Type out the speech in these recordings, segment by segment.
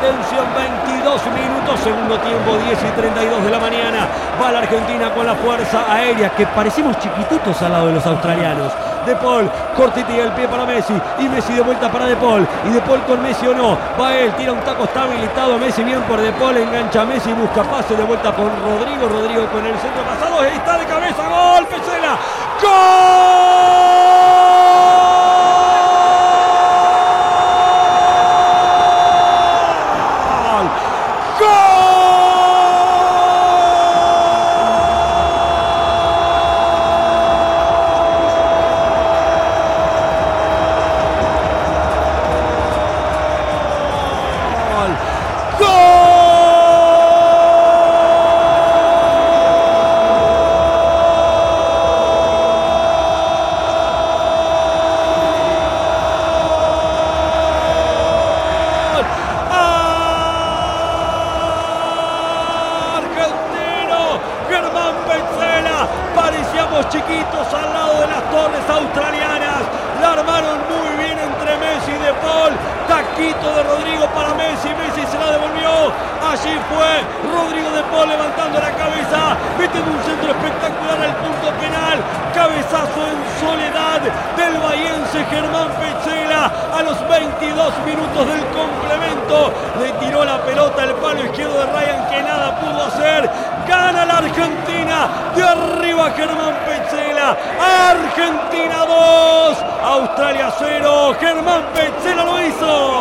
Atención, 22 minutos, segundo tiempo, 10:32 de la mañana. Va la Argentina con la fuerza aérea, que parecimos chiquititos al lado de los australianos. De Paul, cortita y el pie para Messi, y Messi de vuelta para De Paul, y De Paul con Messi o no, va él, tira un taco, está habilitado Messi, bien por De Paul, engancha a Messi, busca pase de vuelta por Rodrigo, Rodrigo con el centro pasado, ahí está de cabeza, gol, Petzela, ¡gol! Chiquitos al lado de las torres australianas, la armaron muy bien entre Messi y De Paul, taquito de Rodrigo para Messi, Messi se la devolvió, allí fue Rodrigo De Paul levantando la cabeza, metiendo un centro espectacular al punto penal, cabezazo en soledad del bahiense Germán Petzela a los 22 minutos del complemento, le tiró la pelota al palo izquierdo de Ryan que nada pudo hacer, gana la Argentina, de arriba Germán Petzela, Argentina 2, Australia 0, Germán Petzela lo hizo.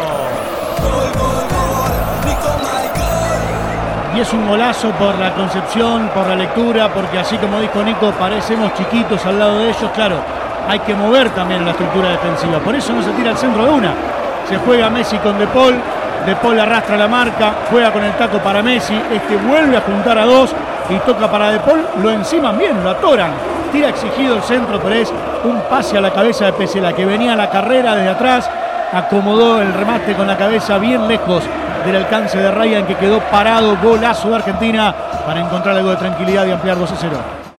Y es un golazo por la concepción, por la lectura, porque así como dijo Nico, parecemos chiquitos al lado de ellos, claro, hay que mover también la estructura defensiva, por eso no se tira al centro de una, se juega Messi con De Paul arrastra la marca, juega con el taco para Messi, vuelve a juntar a dos y toca para De Paul, lo enciman bien, lo atoran, tira exigido el centro, pero es un pase a la cabeza de Petzela, que venía a la carrera desde atrás, acomodó el remate con la cabeza bien lejos del alcance de Ryan, que quedó parado, golazo de Argentina para encontrar algo de tranquilidad y ampliar 2-0.